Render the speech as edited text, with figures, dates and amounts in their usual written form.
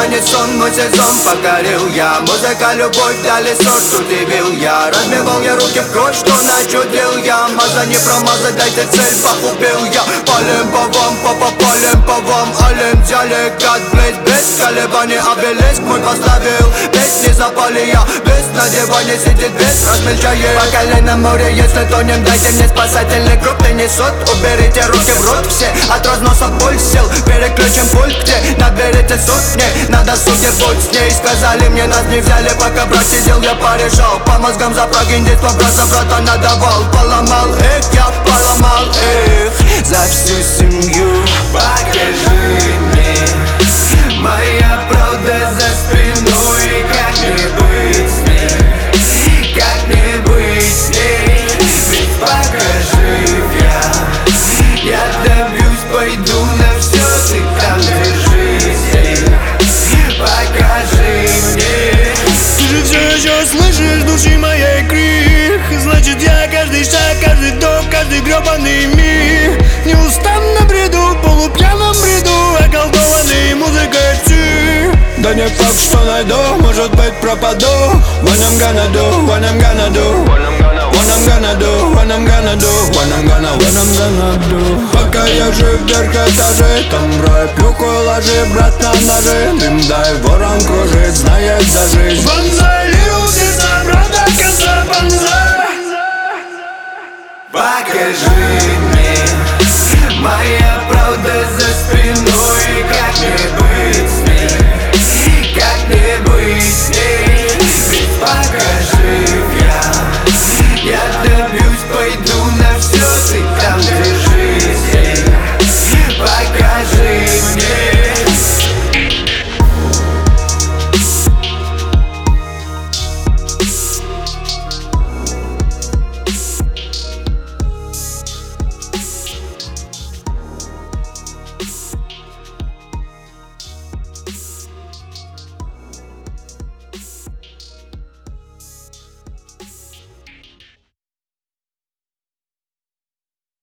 но не сон, мой сезон покорил я. Музыка, любовь, дали сорт, удивил я. Разбивал я руки в кровь, что начудил я. Маза не промазать, дайте цель, погубил я. Палим по вам, палим по вам. Алим взяли, как близ, без колебаний. Обелиск мой поставил, песни запали я. Без надевания сидит, без размельчает. По колено море, если тонем, дайте мне спасательный круг. Ты несут, уберите руки в рот все. От разноса боль сил, переключим пульт, где наберите сотни. Надо судье, будь с ней. Сказали мне, нас не взяли, пока брат сидел, я порешал. По мозгам запрогин, детство брата, брата надавал. Поломал их, я поломал их. За всю семью покажи мне. Моя правда за спиной, как не быть с ней, как не быть с ней. Ведь покажи я добьюсь, пойду на все, ты там держись. Покажи мне. Ты же все еще слышишь души моей крик. Значит я каждый шаг, каждый вдох, каждый гребаный миг неустанно бреду, полупьяном бреду, околдованный музыкой ты. Да не факт, что найду, может быть пропаду. What I'm gonna do, what I'm gonna do, what I'm gonna do, what I'm gonna do, what I'm gonna do. Пока я жив, вверх этажей, там рай, плюху ложи, брат на ножи. Дым дай, ворон кружит, знает за жизнь. Бонзай, лил сердца, брат до конца, бонзай. Покажи мне, моя правда за спиной, как не быть с ней, как не быть с ней.